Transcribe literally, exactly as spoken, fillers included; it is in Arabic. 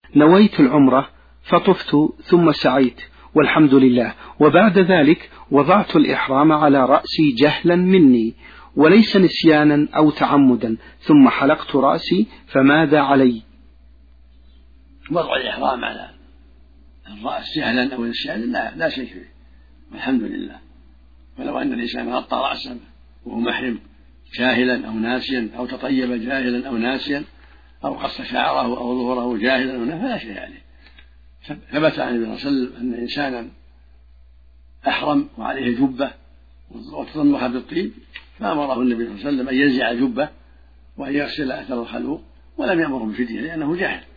نويت العمرة فطفت ثم سعيت والحمد لله، وبعد ذلك وضعت الإحرام على رأسي جهلا مني وليس نسيانا أو تعمدا، ثم حلقت رأسي، فماذا علي؟ وضع الإحرام على الرأس جهلا أو نسيانا لا, لا شيء فيه والحمد لله. ولو أن الإنسان غطى رأسه وهو محرم جاهلا أو ناسيا، أو تطيب جاهلا أو ناسيا، أو قص شعره أو ظهره جاهلا أو ناسيا، فلا شيء عليه. ثبت عن النبي صلى الله عليه وسلم أن إنسانا أحرم وعليه جبة وتضمها بالطيب، فأمره النبي صلى الله عليه وسلم أن ينزع الجبة وأن يغسل أثر الخلوق، ولم يأمره بفدية لأنه جاهل.